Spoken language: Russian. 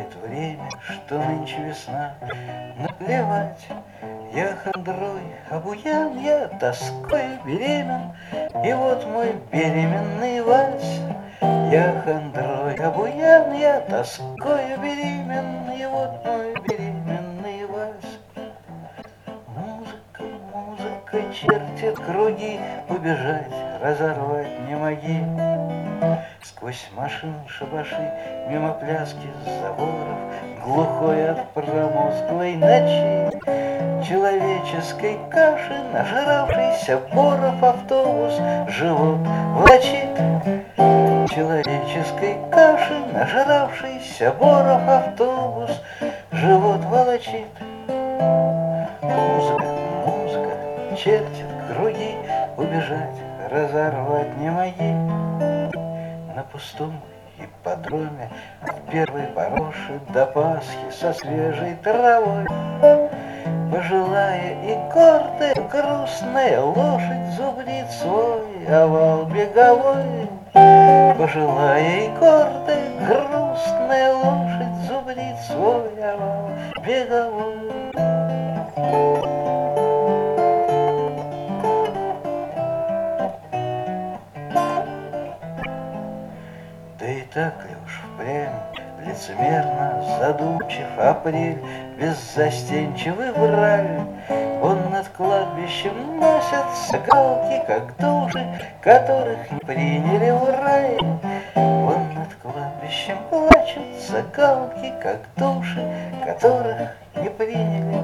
Знает время, что нынче весна. Наплевать, я хандрой обуян, я тоской беремен, и вот мой беременный вальс. Я хандрой обуян, я тоской беремен, и вот мой беременный вальс. Музыка, музыка чертит круги, убежать, разорвать не моги. Сквозь машин шабаши, мимо пляски заборов, глухой от промозглой ночи, человеческой каши, нажравшийся боров автобус живот влачит. Человеческой каши, нажравшийся боров автобус живот волочит. Музыка, музыка чертит круги, убежать, разорвать не моги. На пустом ипподроме в первой пороши до Пасхи со свежей травой пожилая и гордая грустная лошадь зубрит свой овал беговой. Пожилая и гордая грустная лошадь зубрит свой овал беговой. Да и так ли уж впрямь лицемерно задумчив апрель, беззастенчивый враль? Он над кладбищем носятся галки, как души, которых не приняли в рай. Он над кладбищем плачутся галки, как души, которых не приняли